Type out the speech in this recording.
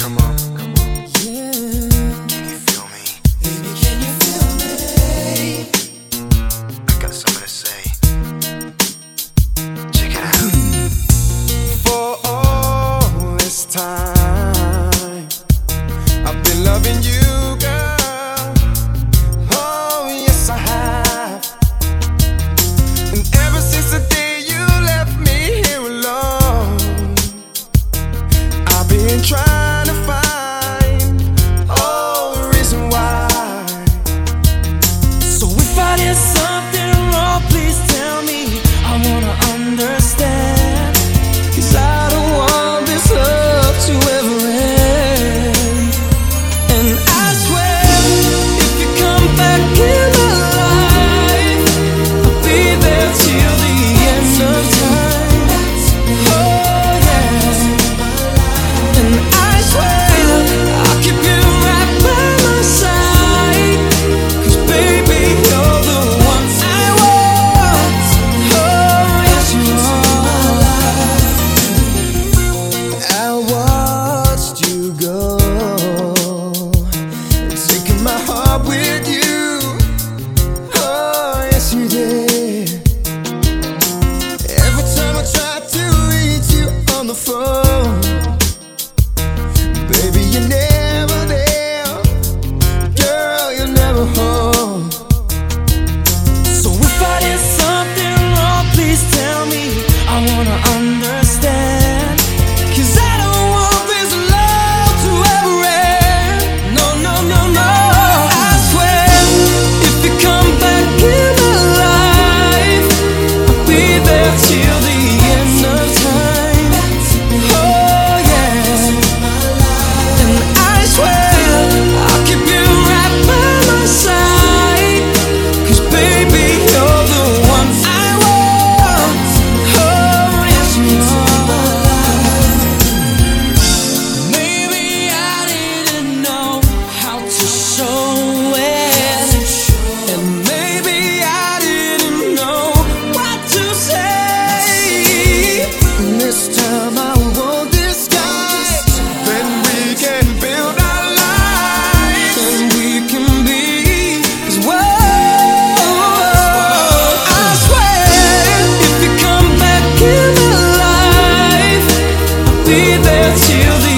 Come on, come on. Yeah. Can you feel me? Baby, can you feel me? I got something to say. Check it out. For all this time, I've been loving you, girl. Oh, yes, I have. And ever since the day you left me here alone, I've been trying to find a reason why. So if I did something wrong, please tell me. I wanna understand. 'Cause I don't want this love to ever end. And I swear, if you come back in my life, I'll be there till the end of time. Oh yeah. And I swear, I'll keep you right by my side. 'Cause baby, you're the one I want. Oh yes, you are. I watched you go, taking my heart with you. Oh yes, you did. Every time I try to reach you on the phone, baby, you're never there. Girl, you're never home. So if I did something wrong, please tell me. I wanna understand. 'Cause I don't want this love to ever end. No, no, no, no. I swear, if you come back in my life, I'll be there till the end of time. Oh yeah. And I swear, I'll keep you right by my side. 'Cause baby, you're the one I want. Oh yes, you are. Maybe I didn't know how to show it, and maybe I didn't know what to say. This time I won't disguise. Then we can build our lives. And we can be as one. I swear, if you come back in my life, I'll be there till the